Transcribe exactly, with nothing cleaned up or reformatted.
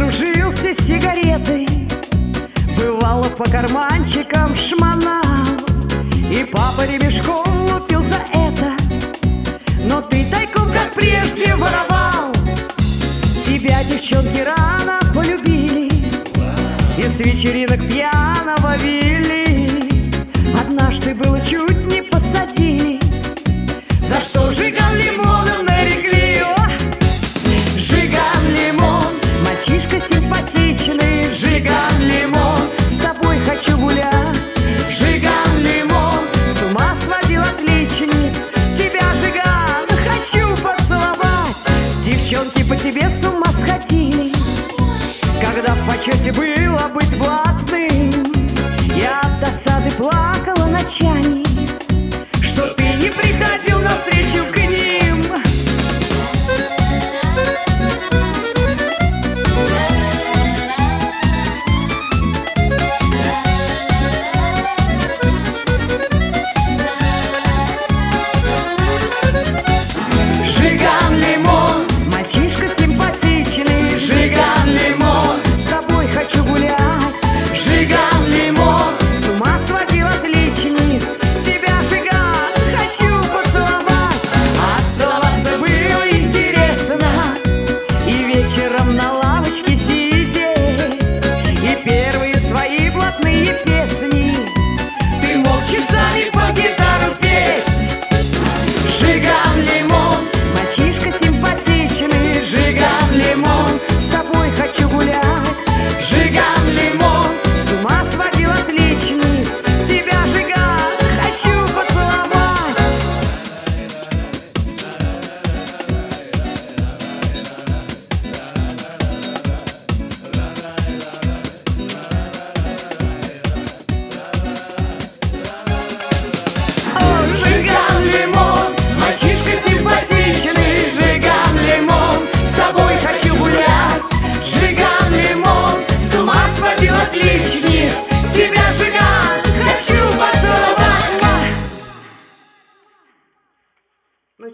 вооружился сигаретой, бывало по карманчикам шмонал, и папа ремешком лупил за это. Но ты тайком, как прежде, воровал. Тебя девчонки рано полюбили и с вечеринок пьяного вели. Однажды было чуть не посадили, за что Жиган лимоном нарекли. О! Жиган Лимон, мальчишка симпатичный. Жиган Лимон, с тобой хочу гулять. Жиган Лимон, с ума сводил отличниц. Тебя, Жиган, хочу поцеловать. Девчонки по тебе с ума сходили, когда в почете был